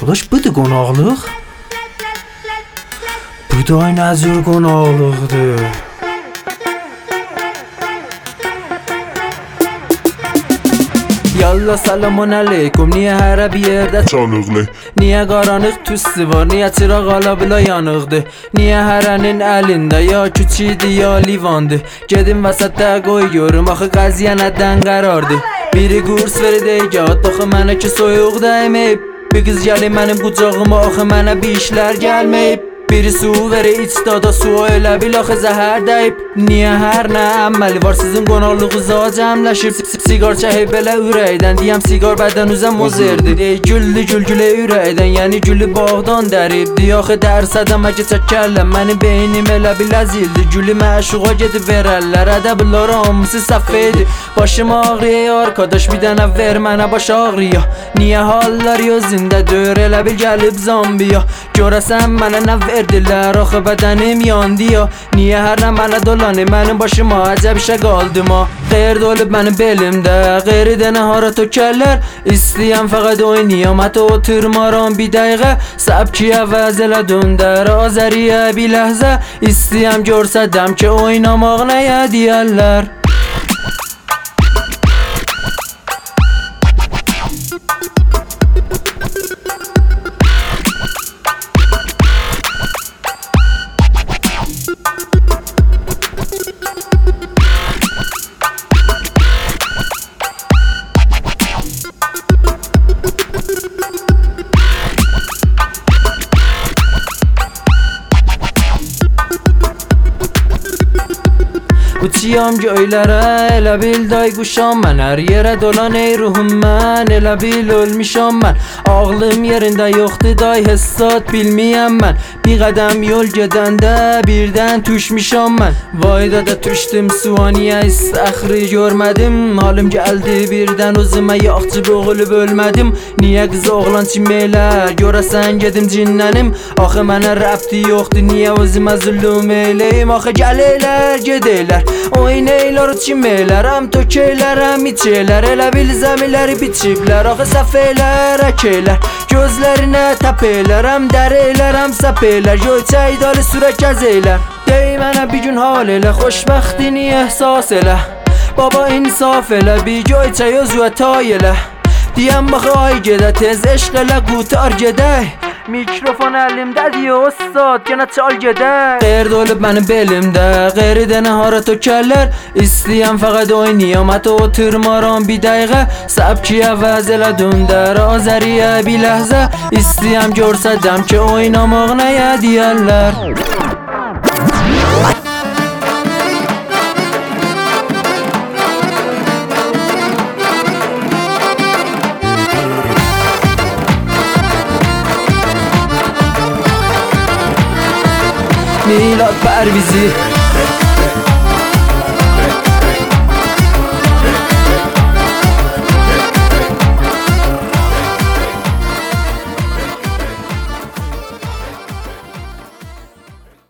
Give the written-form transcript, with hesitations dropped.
Ulaş budur qonaqlıq. Bu da nə cür qonaqlıqdır. Yalla selamun aleykum. Niye hər bir yerdə Canıqlı Niye qaranlıq tüstü var? Niye çıraq ala yanıqdır? Niye hərənin əlində ya küçüydü ya livandır? Gedim vəsətdə qoy görüm axı qəziyə nədən qərardır? Biri qurs verdi gəd axı mənə ki soyuq dəyməyib. Bir qız gəlir mənim qucağıma axı mənə bir işlər gəlməyib. Biri su verir iç dada su elə bil axı zəhər dəyib. Niyə hər nə əməli var sizin qonaqlığınıza cəmləşib? Sigar çəkib belə ürəkdən deyəm sigar bədən üzə mozerdir. Güllü gülgülə ürəkdən yəni gülü bağdan dəribdi. Axı dərsədəmə keçək kəllə mənim beynim elə bil əzildi. Gülü məşuqa gedib verərlər ədəblər hamısı səhv idi. Başım ağrıyor arkadaş bir dənə ver mənə baş ağrıyor. Niyə hallar gözündə dör elə bil gəlib zambiya. Görəsən mənə nə verdilər axı bədənim yandı ya. Niyə hər nə mənə dolanır mənim başıma əcəb işə qaldım ha. Xeyr dolub mənim belimdə qeyridə nəhara tökərlər. İstəyəm fəqət oynayam hətta oturmaram bir dəqiqə. Səbki əvəz elə döndər Azəriyə bir ləhzə. İstəyəm görsədəm ki oynamaq nəyə deyərlər. Uçuyam göylərə, elə bil day quşam mən. Hər yerə dolan ey ruhum mən, elə bil ölmüşəm mən. Ağlım yerində yoxdur day hesat bilməyəm mən. Bir qədəm yol gedəndə birdən düşmüşəm mən. Vayda da düşdüm suaniyə istəxri görmədim. Halım gəldi birdən özümə yaxçı boğulub ölmədim. Niyə qız oğlan çiməylər görəsən gedim cinlənim. Axı mənə rəbti yoxdur niyə özümə zülüm eləyim. Axı gələylər gedəylər oynaylar çiməylər həm tökəylər həm içəylər. Elə bil zəmiləri biçiblər axı səfəylər əkəylər. Gözlərinə təpəylər həm dərəylər həm səpəylər. Göyçək dalı sürəkəz eylər. Dey mənə bir gün hal elə xoşbəxtini ehsas elə. Baba insaf elə bir göyçək özüə tay elə. Deyəm baxı ay gedə tez eşq elə qutar gedək. Mikrofon əlimdədir ustad yenə çal gedək. Qeyr dolub mənim belimdə qeyridə nəhara tökərlər. İstəyəm fəqət oynayam hətta oturmaram bir dəqiqə. Səbki əvəz elə döndər Azəriyə bir ləhzə. İstəyəm görsədəm ki oynamaq nəyə deyərlər. Milad Pərvizi